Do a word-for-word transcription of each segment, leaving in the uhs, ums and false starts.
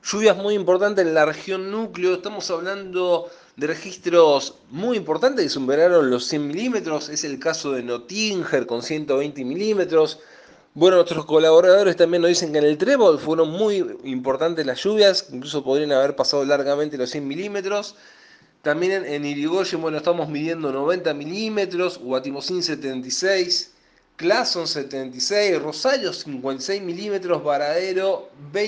Lluvias muy importantes en la región núcleo, estamos hablando de registros muy importantes que superaron los cien milímetros, es el caso de Nottinger con ciento veinte milímetros. Bueno, nuestros colaboradores también nos dicen que en el Trébol fueron muy importantes las lluvias, incluso podrían haber pasado largamente los cien milímetros. También en, en Irigoyen, bueno, estamos midiendo noventa milímetros, Guatimozín setenta y seis, Clason setenta y seis, Rosario cincuenta y seis milímetros, Varadero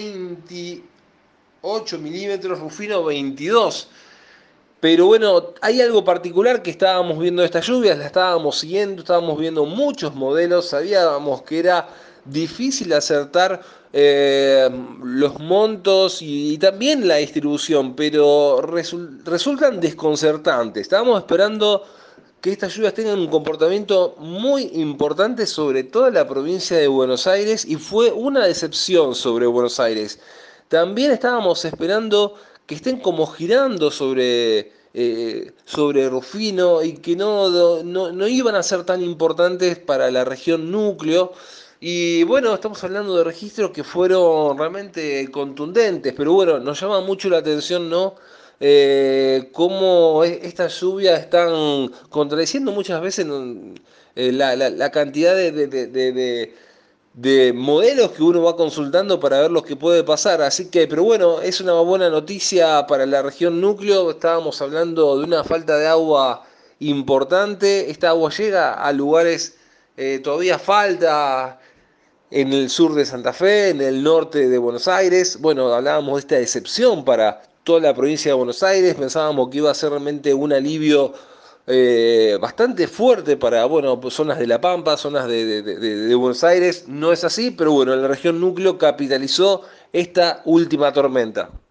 veintiocho milímetros, Rufino veintidós. Pero bueno, hay algo particular que estábamos viendo de estas lluvias, la estábamos siguiendo, estábamos viendo muchos modelos, sabíamos que era difícil acertar eh, los montos y, y, también la distribución, pero resul resultan desconcertantes. Estábamos esperando que estas lluvias tengan un comportamiento muy importante sobre toda la provincia de Buenos Aires y fue una decepción sobre Buenos Aires. También estábamos esperando que estén como girando sobre, eh, sobre Rufino y que no, no, no iban a ser tan importantes para la región núcleo. Y bueno, estamos hablando de registros que fueron realmente contundentes, pero bueno, nos llama mucho la atención, ¿no? Eh, cómo estas lluvias están contradiciendo muchas veces eh, la, la, la, cantidad de, de, de, de de modelos que uno va consultando para ver lo que puede pasar. Así que, pero bueno, es una buena noticia para la región núcleo. Estábamos hablando de una falta de agua importante. Esta agua llega a lugares, eh, todavía falta en el sur de Santa Fe, en el norte de Buenos Aires. Bueno, hablábamos de esta decepción para toda la provincia de Buenos Aires. Pensábamos que iba a ser realmente un alivio eh, bastante fuerte para, bueno, pues zonas de La Pampa, zonas de, de, de, de Buenos Aires. No es así, pero bueno, la región núcleo capitalizó esta última tormenta.